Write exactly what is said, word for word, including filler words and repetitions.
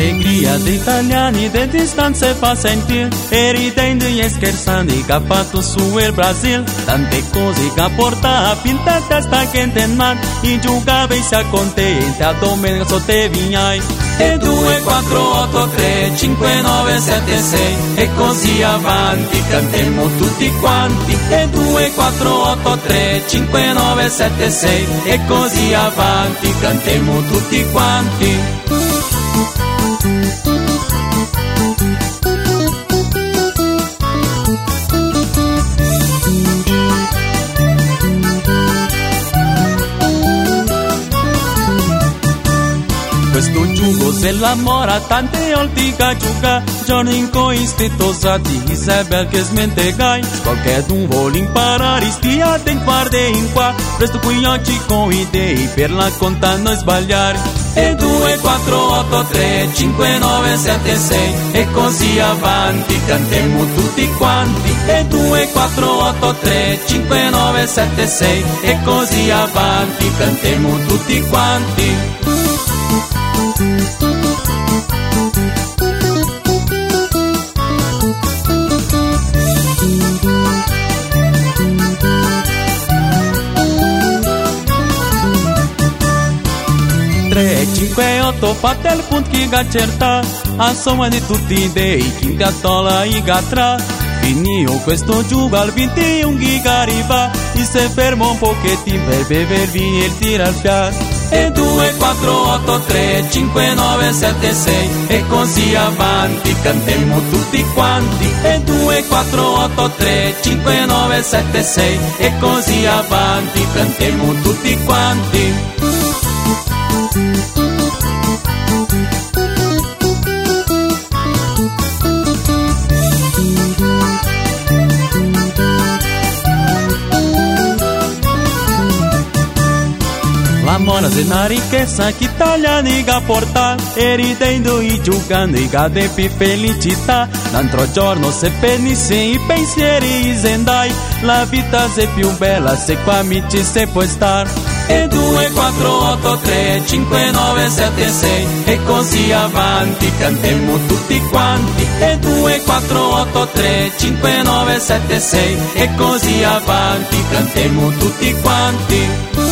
l'allegria degli italiani de distanze fa sentire, e ridendo e scherzando che ha fatto su il Brasil, tante cose che porta a pinta testa che in man, i giocava e si accontenta, a domenica so te vignai. E due, quattro, otto, tre, cinque, nove, sette, sei, e così avanti, cantiamo tutti quanti. E due, quattro, otto, tre, cinque, nove, sette, sei, e così avanti, cantiamo tutti quanti. Questo giugo se l'amora tante volte che gioca, giorni in cui stitosati Isabel che smentegai, qualche d'un vuole imparare stia attento guarda in qua, presto qui oggi con idee per la conta non sbagliare. E due, quattro, otto, tre, cinque, nove, sette, sei, e così avanti, cantiamo tutti quanti. E due, quattro, otto, tre, cinque, nove, sette, sei, e così avanti, cantiamo tutti quanti. tre, cinque, otto, fate il punto che gaccerta, a somma di tutti i dei, chi gattola i gatra. Finio questo giugo al ventuno giga arriva, e se fermo un pochettino per bevervi e tira il fiato. E due, quattro, otto, tre, cinque, nove, sette, sei, e così avanti, cantiamo tutti quanti. E due, quattro, otto, tre, cinque, nove, sette, sei, e così avanti, cantiamo tutti quanti. L'amore è una ricchezza che italiani che porta, e ridendo e giocando e cade più felicità. L'altro giorno se pensi i pensieri sendai, la vita è più bella se qua amici se può star. E due, quattro, otto, tre, cinque, nove, sette, sei, e così avanti, cantiamo tutti quanti. E due, quattro, otto, tre, cinque, nove, sette, sei, e così avanti, cantiamo tutti quanti.